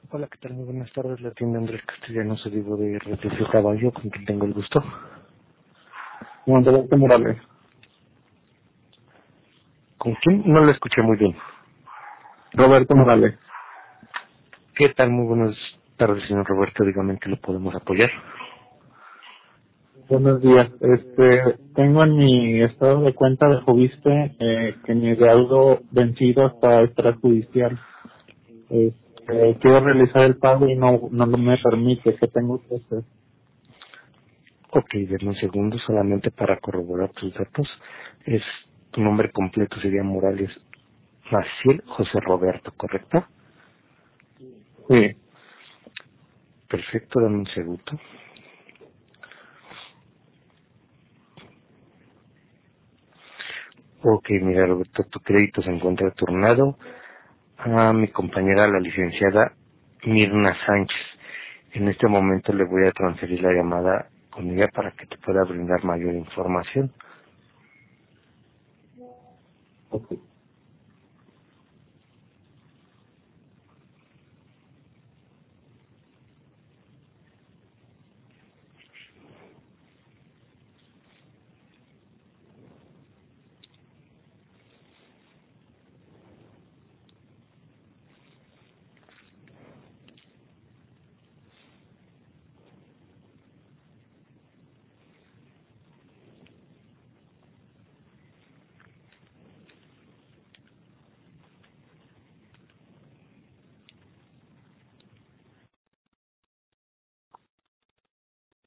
Hola, ¿qué tal? Muy buenas tardes. La tienda Andrés Castellanos, Olivo de Refugio Caballo, con quien tengo el gusto. Juan Roberto Morales. ¿Con quién? No lo escuché muy bien. Roberto Morales. ¿Qué tal? Muy buenas tardes, señor Roberto. Dígame en qué lo podemos apoyar. Buenos días. Tengo en mi estado de cuenta de Joviste que mi deudo vencido está extrajudicial. Quiero realizar el pago y no me permite. ¿Qué tengo que hacer? Ok, denme un segundo solamente para corroborar tus datos. Es tu nombre completo sería Morales Maciel José Roberto, ¿correcto? Sí. Perfecto, dame un segundo. Ok, mira Roberto, tu crédito se encuentra turnado a mi compañera, la licenciada Mirna Sánchez. En este momento le voy a transferir la llamada con ella para que te pueda brindar mayor información. Ok.